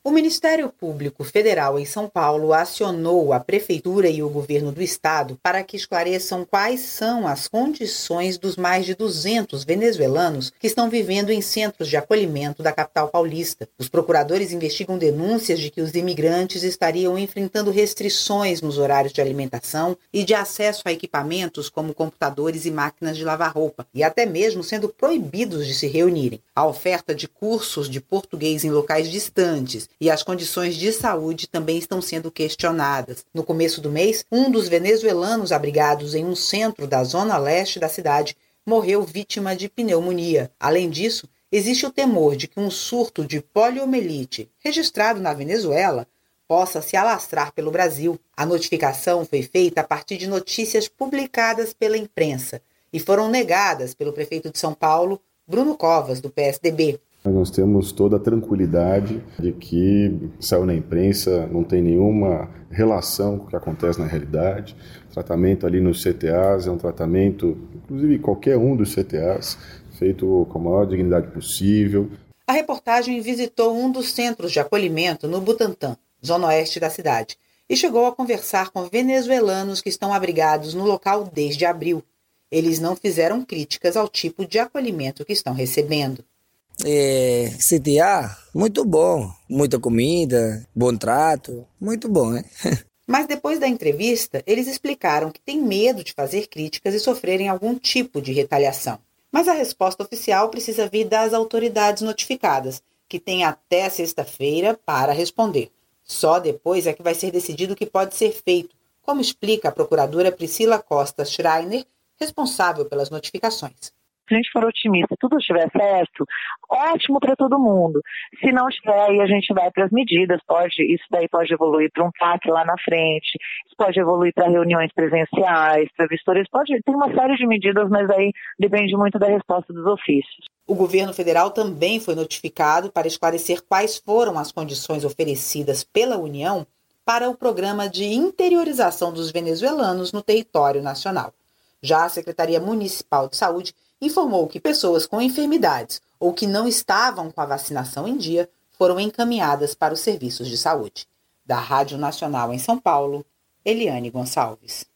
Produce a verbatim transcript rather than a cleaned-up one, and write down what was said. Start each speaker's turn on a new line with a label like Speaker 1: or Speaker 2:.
Speaker 1: O Ministério Público Federal em São Paulo acionou a Prefeitura e o Governo do Estado para que esclareçam quais são as condições dos mais de duzentos venezuelanos que estão vivendo em centros de acolhimento da capital paulista. Os procuradores investigam denúncias de que os imigrantes estariam enfrentando restrições nos horários de alimentação e de acesso a equipamentos como computadores e máquinas de lavar roupa, e até mesmo sendo proibidos de se reunirem. A oferta de cursos de português em locais distantes e as condições de saúde também estão sendo questionadas. No começo do mês, um dos venezuelanos abrigados em um centro da zona leste da cidade morreu vítima de pneumonia. Além disso, existe o temor de que um surto de poliomielite, registrado na Venezuela, possa se alastrar pelo Brasil. A notificação foi feita a partir de notícias publicadas pela imprensa e foram negadas pelo prefeito de São Paulo, Bruno Covas, do P S D B.
Speaker 2: Nós temos toda a tranquilidade de que saiu na imprensa, não tem nenhuma relação com o que acontece na realidade. O tratamento ali nos C T As é um tratamento, inclusive qualquer um dos C T As, feito com a maior dignidade possível.
Speaker 1: A reportagem visitou um dos centros de acolhimento no Butantã, zona oeste da cidade, e chegou a conversar com venezuelanos que estão abrigados no local desde abril. Eles não fizeram críticas ao tipo de acolhimento que estão recebendo.
Speaker 3: É, C T A, muito bom, muita comida, bom trato, muito bom, né?
Speaker 1: Mas depois da entrevista, eles explicaram que têm medo de fazer críticas e sofrerem algum tipo de retaliação. Mas a resposta oficial precisa vir das autoridades notificadas, que têm até sexta-feira para responder. Só depois é que vai ser decidido o que pode ser feito, como explica a procuradora Priscila Costa Schreiner, responsável pelas notificações.
Speaker 4: Se a gente for otimista, tudo estiver certo, ótimo para todo mundo. Se não tiver, aí a gente vai para as medidas. Pode, isso daí pode evoluir para um P A C lá na frente, isso pode evoluir para reuniões presenciais, para vistorias, pode, tem uma série de medidas, mas aí depende muito da resposta dos ofícios.
Speaker 1: O governo federal também foi notificado para esclarecer quais foram as condições oferecidas pela União para o programa de interiorização dos venezuelanos no território nacional. Já a Secretaria Municipal de Saúde informou que pessoas com enfermidades ou que não estavam com a vacinação em dia foram encaminhadas para os serviços de saúde. Da Rádio Nacional em São Paulo, Eliane Gonçalves.